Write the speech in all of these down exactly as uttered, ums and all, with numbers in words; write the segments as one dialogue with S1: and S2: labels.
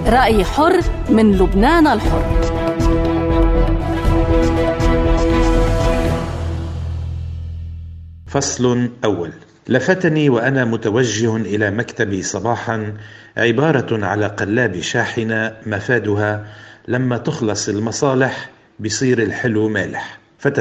S1: رأي حر من لبنان الحر.
S2: فصل أول. لفتني وأنا متوجه إلى مكتبي صباحا عبارة على قلاب شاحنة مفادها لما تخلص المصالح بصير الحلو مالح،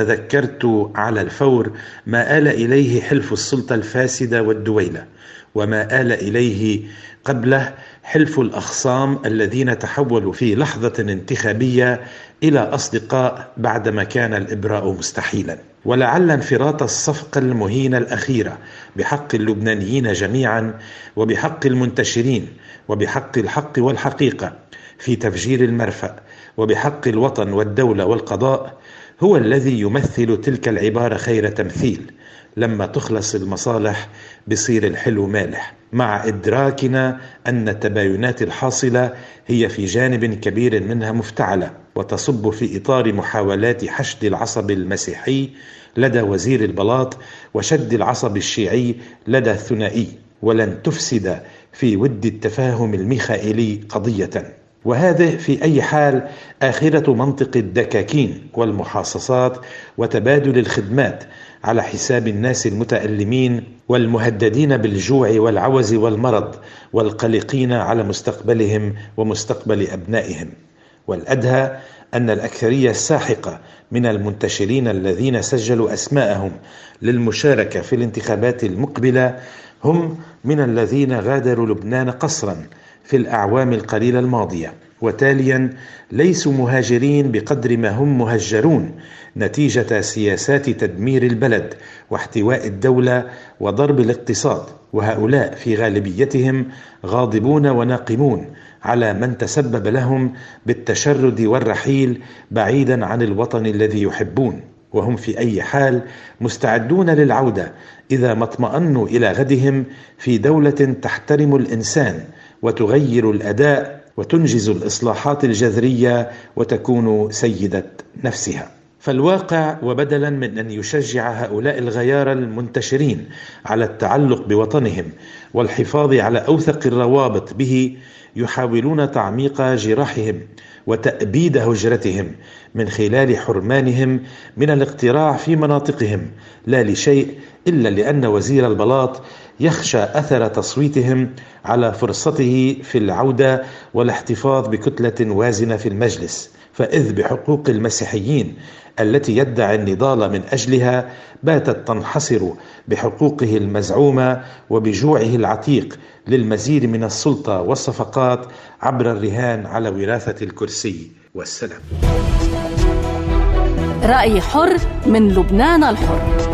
S2: فتذكرت على الفور ما آل إليه حلف السلطة الفاسدة والدويلة، وما آل إليه قبله حلف الأخصام الذين تحولوا في لحظة انتخابية إلى أصدقاء بعدما كان الإبراء مستحيلا. ولعل انفراط الصفقة المهينة الأخيرة بحق اللبنانيين جميعا وبحق المنتشرين وبحق الحق والحقيقة في تفجير المرفأ وبحق الوطن والدولة والقضاء هو الذي يمثل تلك العبارة خير تمثيل. لما تخلص المصالح بصير الحلو مالح، مع إدراكنا أن التباينات الحاصلة هي في جانب كبير منها مفتعلة وتصب في إطار محاولات حشد العصب المسيحي لدى وزير البلاط وشد العصب الشيعي لدى الثنائي، ولن تفسد في ود التفاهم الميخائيلي قضية. وهذه في أي حال آخرة منطق الدكاكين والمحاصصات وتبادل الخدمات على حساب الناس المتألمين والمهددين بالجوع والعوز والمرض والقلقين على مستقبلهم ومستقبل أبنائهم. والأدهى أن الأكثرية الساحقة من المنتشرين الذين سجلوا أسماءهم للمشاركة في الانتخابات المقبلة هم من الذين غادروا لبنان قسرا في الأعوام القليلة الماضية، وتاليا ليسوا مهاجرين بقدر ما هم مهجرون نتيجة سياسات تدمير البلد واحتواء الدولة وضرب الاقتصاد، وهؤلاء في غالبيتهم غاضبون وناقمون على من تسبب لهم بالتشرد والرحيل بعيدا عن الوطن الذي يحبون، وهم في أي حال مستعدون للعودة إذا ما اطمأنوا إلى غدهم في دولة تحترم الإنسان وتغير الأداء وتنجز الإصلاحات الجذرية وتكون سيدة نفسها. فالواقع، وبدلا من أن يشجع هؤلاء الغيار المنتشرين على التعلق بوطنهم والحفاظ على أوثق الروابط به، يحاولون تعميق جراحهم وتأبيد هجرتهم من خلال حرمانهم من الاقتراع في مناطقهم، لا لشيء إلا لأن وزير البلاط يخشى أثر تصويتهم على فرصته في العودة والاحتفاظ بكتلة وازنة في المجلس. فإذ بحقوق المسيحيين التي يدعي النضال من أجلها باتت تنحصر بحقوقه المزعومة وبجوعه العتيق للمزيد من السلطة والصفقات عبر الرهان على وراثة الكرسي والسلام.
S1: رأي حر من لبنان الحر.